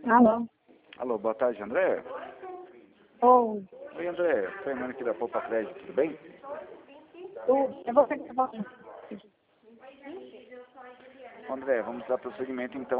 Alô? Alô, boa tarde, André. Oi. Oi, André. Fernando aqui da Poupa Crédito, tudo bem? É você que está falando. André, vamos dar prosseguimento, então,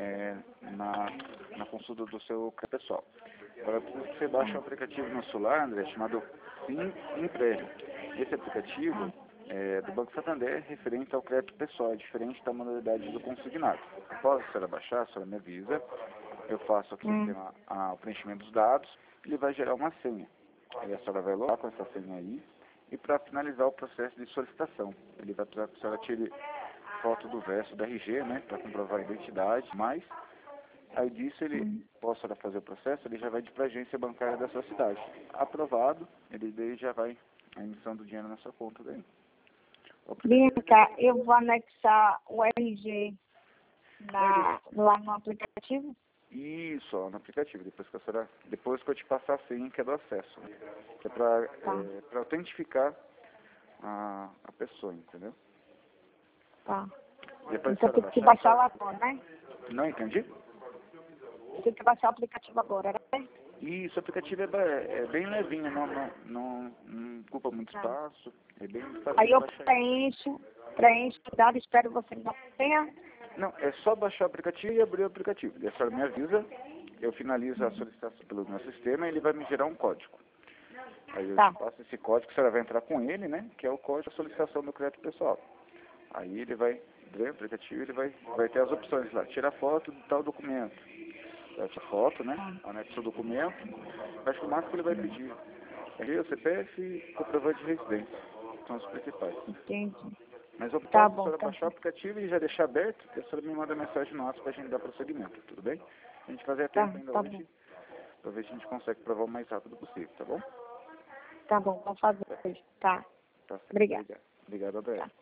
na consulta do seu pessoal. Agora, eu preciso que você baixe um aplicativo no celular, André, chamado Sim Empréstimo. Esse aplicativo é do Banco Santander, referente ao crédito pessoal, é diferente da modalidade do consignado. Após a senhora baixar, a senhora me avisa, eu faço aqui o preenchimento dos dados, ele vai gerar uma senha. Aí a senhora vai logar com essa senha aí, e para finalizar o processo de solicitação, ele vai precisar que a senhora tire foto do verso da RG, né, para comprovar a identidade, mas aí disso ele, posso fazer o processo, ele já vai para a agência bancária da sua cidade. Aprovado, ele daí já vai a emissão do dinheiro na sua conta daí. Vem cá, eu vou anexar o RG lá no aplicativo? Isso, ó, no aplicativo, depois que eu te passar a senha que é do acesso, né? Que é para autentificar a pessoa, entendeu? Tá. Depois Então tem que baixar lá agora, né? Não entendi? Tem que baixar o aplicativo agora, né? Isso, o aplicativo é bem levinho, não ocupa muito espaço, é bem fácil Aí de eu baixar. preencho o dado, espero você me dar senha. Não, é só baixar o aplicativo e abrir o aplicativo. E a senhora me avisa, eu finalizo a solicitação pelo meu sistema e ele vai me gerar um código. Aí eu te passo esse código, a senhora vai entrar com ele, né? Que é o código de solicitação do crédito pessoal. Aí ele vai, dentro do aplicativo, ele vai ter as opções lá. Tira foto de tal documento. Vai tirar foto, né? Anexa o documento. Acho que o máximo que ele vai pedir é o CPF e comprovante de residência. São os principais. Entendi. Mas eu posso a senhora baixar o aplicativo e já deixar aberto, e a senhora me manda mensagem no WhatsApp para a gente dar prosseguimento, tudo bem? A gente fazer tempo ainda hoje, para ver se a gente consegue provar o mais rápido possível, tá bom? Tá bom, vamos fazer isso. Tá. Tá. Obrigada. Obrigado, André.